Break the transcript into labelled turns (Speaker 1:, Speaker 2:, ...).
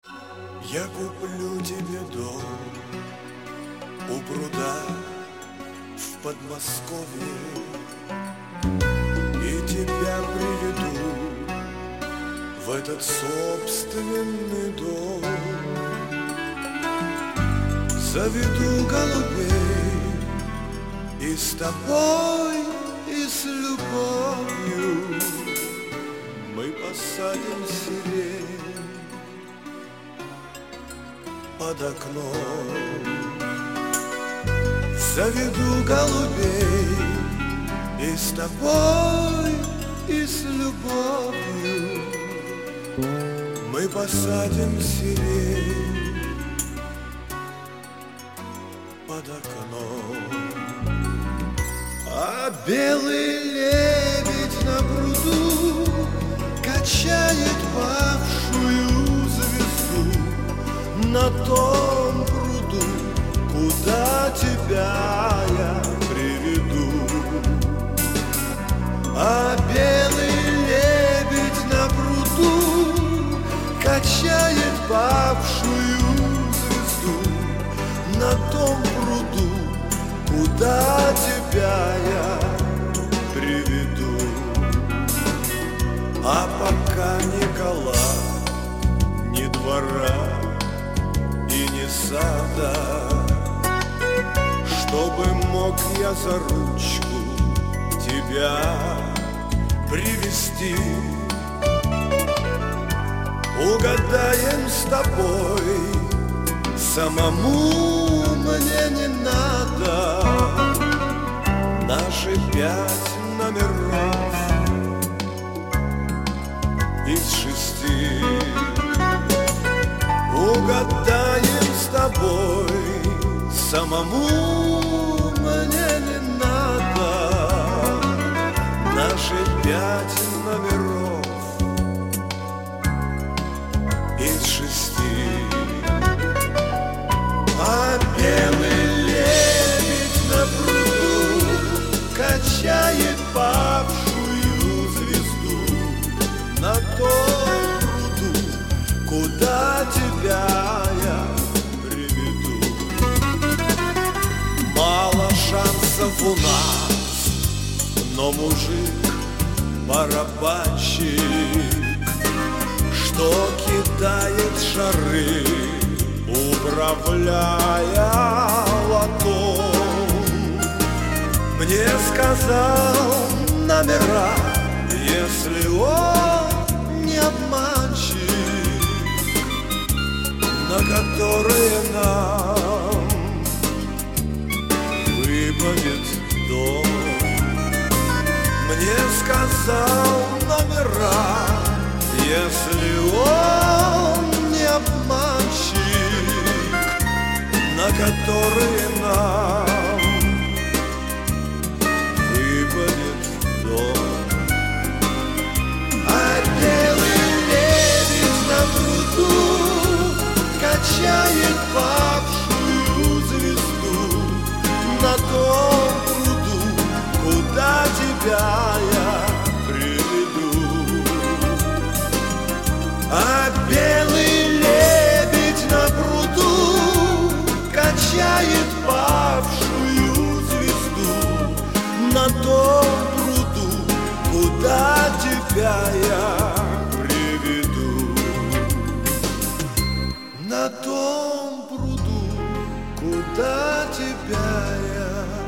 Speaker 1: Я куплю тебе дом у пруда в Подмосковье и тебя приведу в этот собственный дом. Заведу голубей и с тобой, и с любовью мы посадим сирень под окном. Заведу голубей и с тобой, и с любовью мы посадим сирень под окном. А белый лебедь на пруду качает павшую звезду на том пруду, куда тебя я приведу. А белый лебедь на пруду качает павшую звезду на том пруду, куда тебя я приведу. А пока ни кола, ни двора и ни сада, чтобы мог я за ручку тебя привести, угадаем с тобой, самому мне не надо наши 5 номеров из 6. Угадаем с тобой, самому мне не надо наши 5 номеров из 6. А белый лебедь на пруду качает павшую звезду на том пруду, куда тебя я приведу. Мало шансов у нас, но мужик барабанщик, что кидает шары, управляя лотом, мне сказал номера, если он не обманщик, на которые нам выпадет дом. Мне сказал номера, если он не обманщик, на которые нам выпадет дом. А белый лебедь на пруду качает павшую звезду на том пруду, куда тебя я приведу. А белый лебедь на пруду качает павшую звезду на том пруду, куда тебя я приведу. На том пруду, куда тебя я